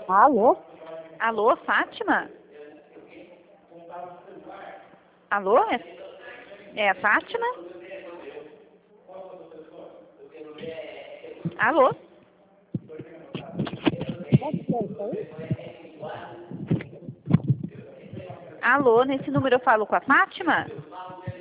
Alô? Alô, Fátima? Alô? É a Fátima? Alô? Alô, nesse número eu falo com a Fátima?